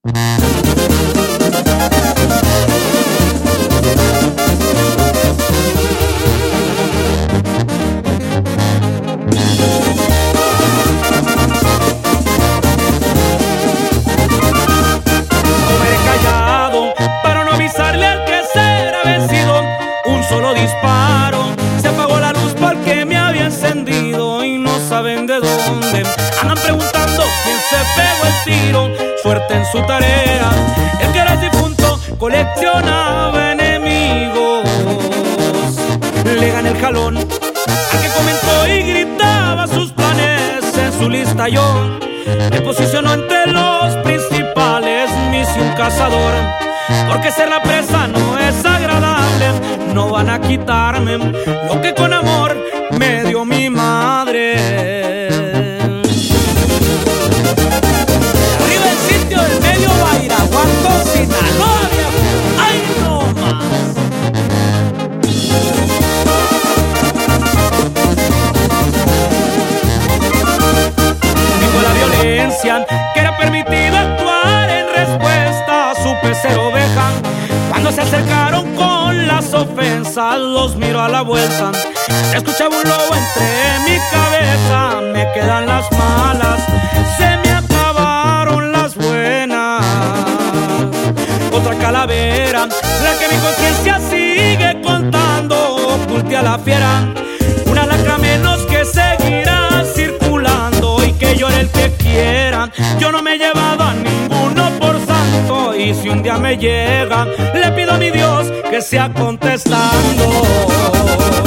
Solo disparo, se apagó la luz porque me había encendido y no saben de dónde. Andan preguntando quién se pegó el tiro, suerte en su tarea. El que era difunto coleccionaba enemigos. Le gané el jalón al que comentó y gritaba sus planes en su lista. Yo me posicionó entre los principales, misión cazador. Porque ser la presa no es agradable, no van a quitarme lo que con amor me dio mi madre. Arriba el sitio del medio Bairaguato, Sinaloa, ¡ay no más! Dijo la violencia que era permitido actuar en respuesta a su pecero oveja. Cuando se acercaron con las ofensas, los miro a la vuelta. Escuchaba un lobo entre mi cabeza. Me quedan las malas, se me acabaron las buenas. Otra calavera, la que mi conciencia sigue contando. Oculté a la fiera, una lacra menos que seguirá circulando. Y que llore el que quiera, yo no me he llevado a ninguno por santo. Y si un día me llega, le pido a mi Dios que sea contestando.